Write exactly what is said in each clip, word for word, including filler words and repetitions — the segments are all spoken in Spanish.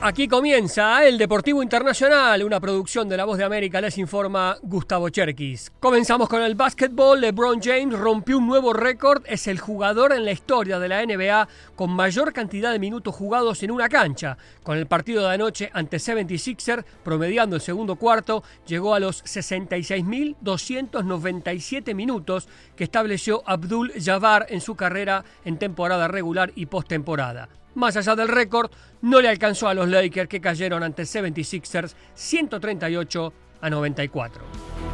Aquí comienza el Deportivo Internacional, una producción de La Voz de América, les informa Gustavo Cherkis. Comenzamos con el básquetbol. LeBron James rompió un nuevo récord, es el jugador en la historia de la N B A con mayor cantidad de minutos jugados en una cancha. Con el partido de anoche ante setenta y seis ers, promediando el segundo cuarto, llegó a los sesenta y seis mil doscientos noventa y siete minutos que estableció Abdul Jabbar en su carrera en temporada regular y postemporada. Más allá del récord, no le alcanzó a los Lakers, que cayeron ante setenta y seis ers ciento treinta y ocho a noventa y cuatro.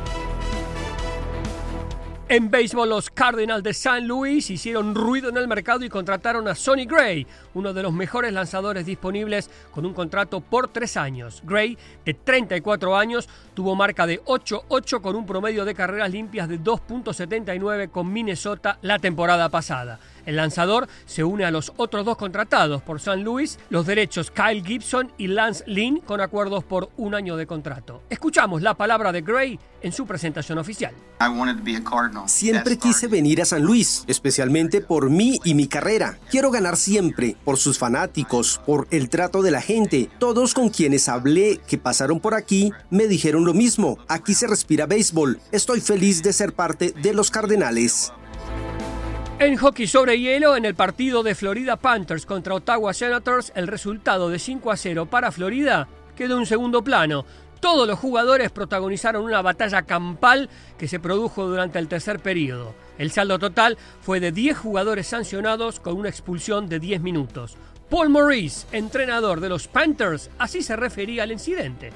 En béisbol, los Cardinals de San Luis hicieron ruido en el mercado y contrataron a Sonny Gray, uno de los mejores lanzadores disponibles, con un contrato por tres años. Gray, de treinta y cuatro años, tuvo marca de ocho ocho con un promedio de carreras limpias de dos punto setenta y nueve con Minnesota la temporada pasada. El lanzador se une a los otros dos contratados por San Luis, los derechos Kyle Gibson y Lance Lynn, con acuerdos por un año de contrato. Escuchamos la palabra de Gray en su presentación oficial. Siempre quise venir a San Luis, especialmente por mí y mi carrera. Quiero ganar siempre, por sus fanáticos, por el trato de la gente. Todos con quienes hablé que pasaron por aquí me dijeron lo mismo. Aquí se respira béisbol. Estoy feliz de ser parte de los Cardenales. En hockey sobre hielo, en el partido de Florida Panthers contra Ottawa Senators, el resultado de cinco a cero para Florida quedó en segundo plano. Todos los jugadores protagonizaron una batalla campal que se produjo durante el tercer período. El saldo total fue de diez jugadores sancionados con una expulsión de diez minutos. Paul Maurice, entrenador de los Panthers, así se refería al incidente.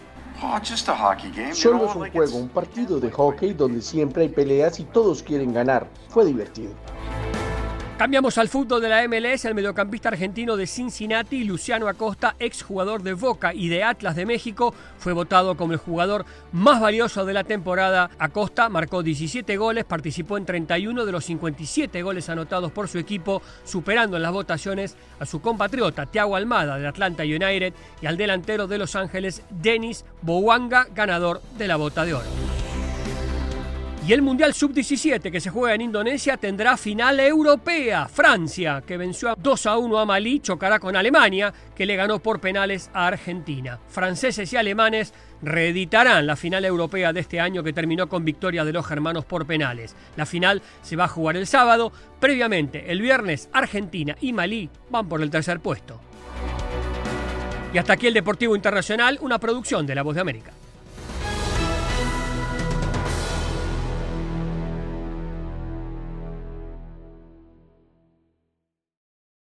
Solo es un juego, un partido de hockey donde siempre hay peleas y todos quieren ganar. Fue divertido. Cambiamos al fútbol de la M L S. El mediocampista argentino de Cincinnati, Luciano Acosta, exjugador de Boca y de Atlas de México, fue votado como el jugador más valioso de la temporada. Acosta marcó diecisiete goles, participó en treinta y uno de los cincuenta y siete goles anotados por su equipo, superando en las votaciones a su compatriota Thiago Almada del Atlanta United y al delantero de Los Ángeles, Denis Bouanga, ganador de la Bota de Oro. Y el Mundial sub diecisiete, que se juega en Indonesia, tendrá final europea. Francia, que venció a dos a uno a Malí, chocará con Alemania, que le ganó por penales a Argentina. Franceses y alemanes reeditarán la final europea de este año, que terminó con victoria de los germanos por penales. La final se va a jugar el sábado. Previamente, el viernes, Argentina y Malí van por el tercer puesto. Y hasta aquí el Deportivo Internacional, una producción de La Voz de América.